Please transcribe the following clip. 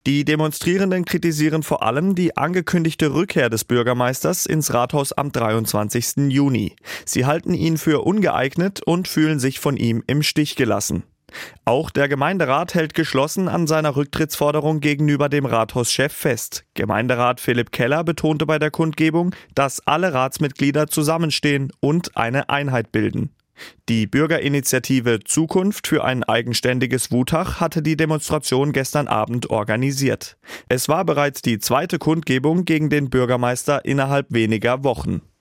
Die Demonstrierenden kritisieren vor allem die angekündigte Rückkehr des Bürgermeisters ins Rathaus am 23. Juni. Sie halten ihn für ungeeignet und fühlen sich von ihm im Stich gelassen. Auch der Gemeinderat hält geschlossen an seiner Rücktrittsforderung gegenüber dem Rathauschef fest. Gemeinderat Philipp Keller betonte bei der Kundgebung, dass alle Ratsmitglieder zusammenstehen und eine Einheit bilden. Die Bürgerinitiative Zukunft für ein eigenständiges Wutach hatte die Demonstration gestern Abend organisiert. Es war bereits die zweite Kundgebung gegen den Bürgermeister innerhalb weniger Wochen.